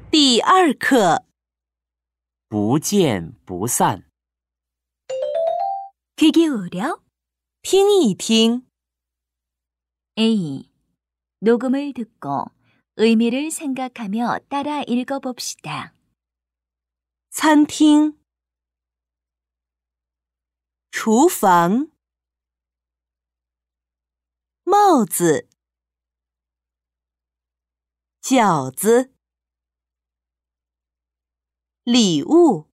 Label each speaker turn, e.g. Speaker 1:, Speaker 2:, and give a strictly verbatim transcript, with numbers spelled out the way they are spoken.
Speaker 1: 第二课，
Speaker 2: 不见不散。
Speaker 3: 귀 기울여
Speaker 1: 听一听，
Speaker 3: A. 녹음을 듣고 의미를 생각하며 따라 읽어봅시다.
Speaker 1: 餐厅，厨房，帽子，饺子，礼物。